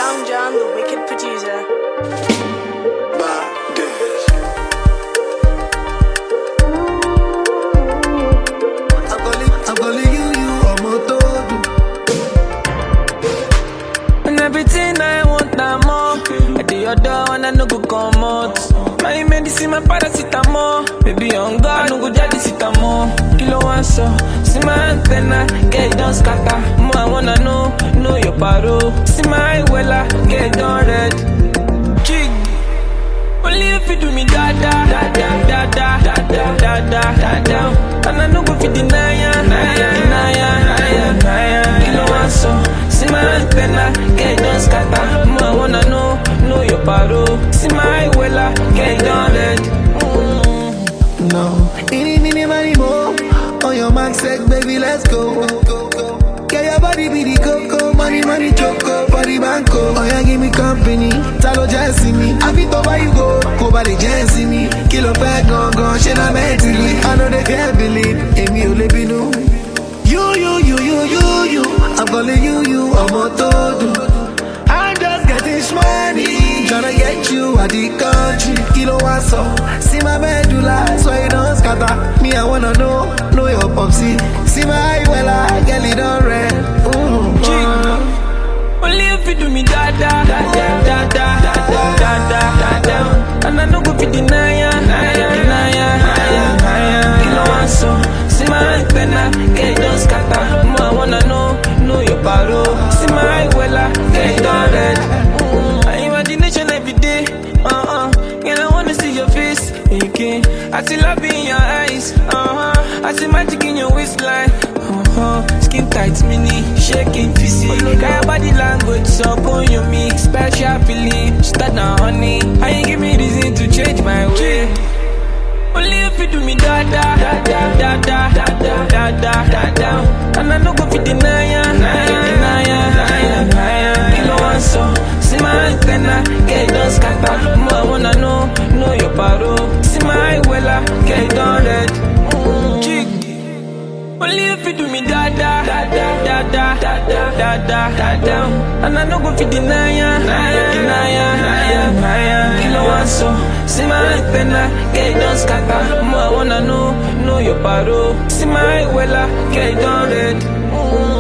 Young John, the wicked producer. I'm calling you are my todo. And everything I want, I'm more. At the other one, I no go come out. My medicine, my paracetamol. Baby, on God, no go jadi sitamol. Kilo one so, see my antenna, get it done scatter. More I wanna know your paro. See my wella, get it done red. Jig, only if you do me da da da da da da da da da da da. And I no go fit deny ya, Kilo one so, see my antenna, get it done scatter. More I wanna know your paro. See my wella, get it done red. No, any money more. On your mark, sex, baby, let's go. Get your body be the coco, money, choco, body banco. Oh yeah, give me company, talo just see me. I fit over you go by the just see me. Kilo fat gone, shit I'm mentally. I know they can't believe, Amy Olebino. You, I'm calling you, I'm a todo. I'm just getting money, tryna get you out the country. Kilo one so, see my medulla, so you don't scatter. Me, I wanna know your popsy. See my wella, girl, it don't red. Only if you do me da da da da da da da da da. And I no go fit deny ya, Kilo one so, see my antenna, get it done scatter. More I wanna know your paro. See my wella, get it done red. Imagination every day, girl, I wanna see your face again. I see love in your eyes, I see magic in your waistline, skin tight, mini, shaking physique. Got your body language, so on your mix, special feeling. Start now, honey, I ain't give me reason to change my way. Only if you do me da da da da da da da da da da. And I no go fit deny ya, Kilo one so, see my antenna, get it done scatter. More I wanna know your paro. See my wella, get it done red. Jig, only if you do me da da da da da da da da da. And I no go fit deny ya, Kilo one so, see my antenna, get it done scatter. More I wanna know your paro. See my wella, get it done red.